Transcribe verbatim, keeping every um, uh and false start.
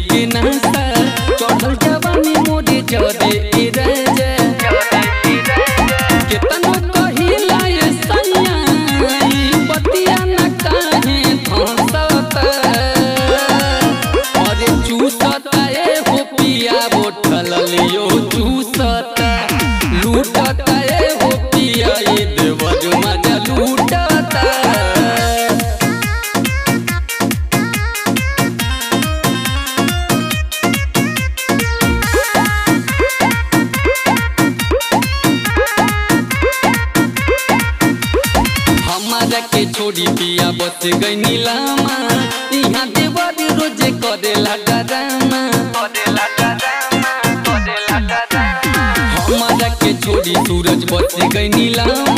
के नशा चढ़ल जवानी मोरे जरे ए राजा केतनो कहिला ये सैया ई बतिया न काहे धंसता अरे चूसता ए हो पिया बोठल लियो चूसता लूटता ए हो पिया ए देवर मजा लूटता हमारा के छोड़ी पिया बस गई नीलामा यहाँ देवर रोजे करेला डरामा हमारा के छोड़ी सूरज बस गई नीलामा